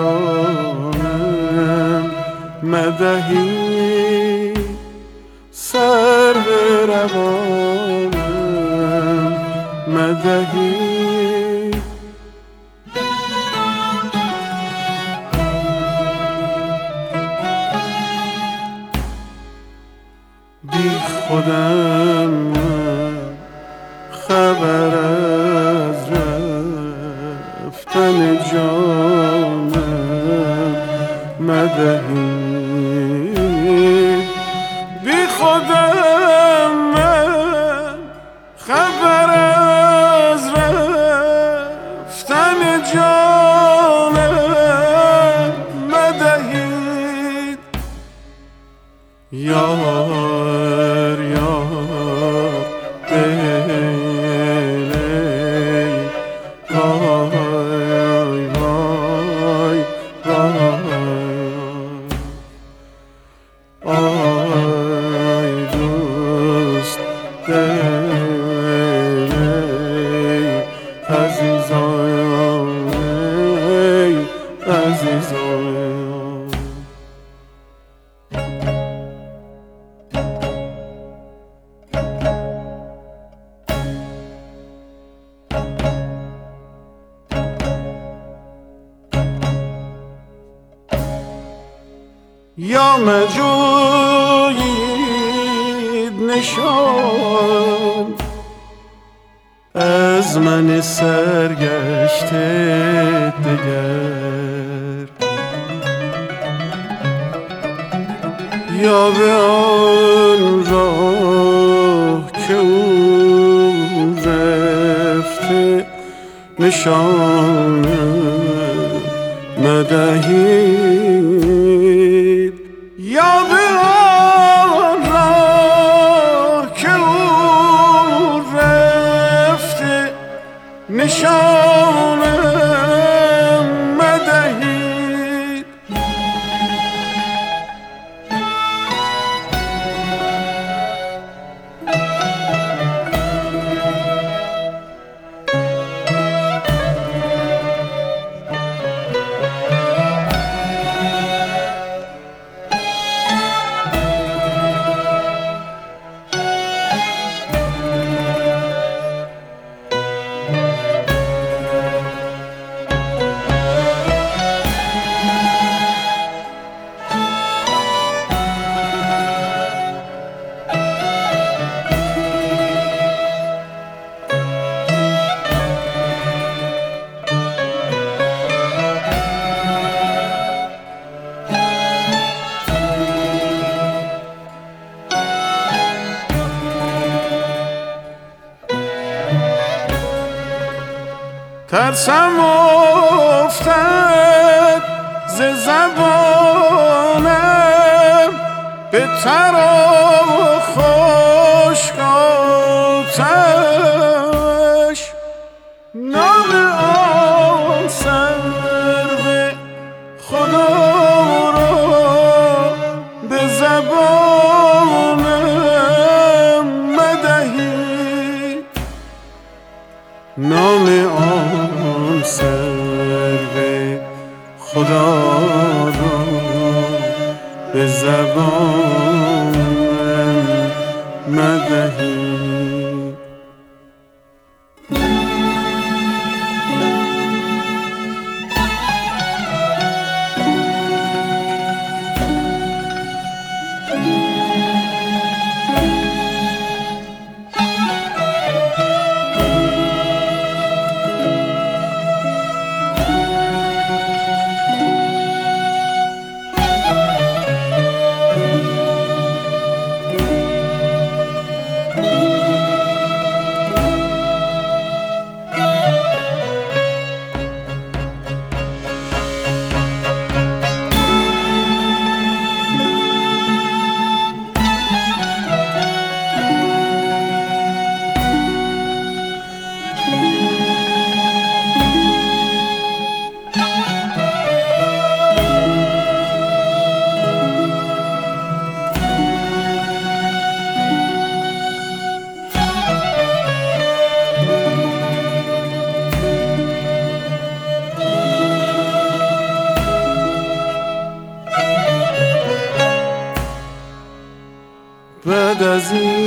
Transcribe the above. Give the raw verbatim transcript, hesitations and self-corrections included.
روانم مدهی سرو روانم مدهی بی خودم من خبر از رفتن جانم مدهی بی خودم من خبر از رفتن جانم مدهید یار یار دلی وای وای وای آی دوست دلی عزیزان ای عزیزان یا مجویید نشان از من سرگشته دگر یا به آن راه که او رفته نشان مدهید یا به آن راه که او رفته نشان مدهید ترسم افتد ز زبانم به تر و خشک آتش نام آن سرو خدا را به زبانم مدهید نام آن سرو خدا را به زبانم مدهید از این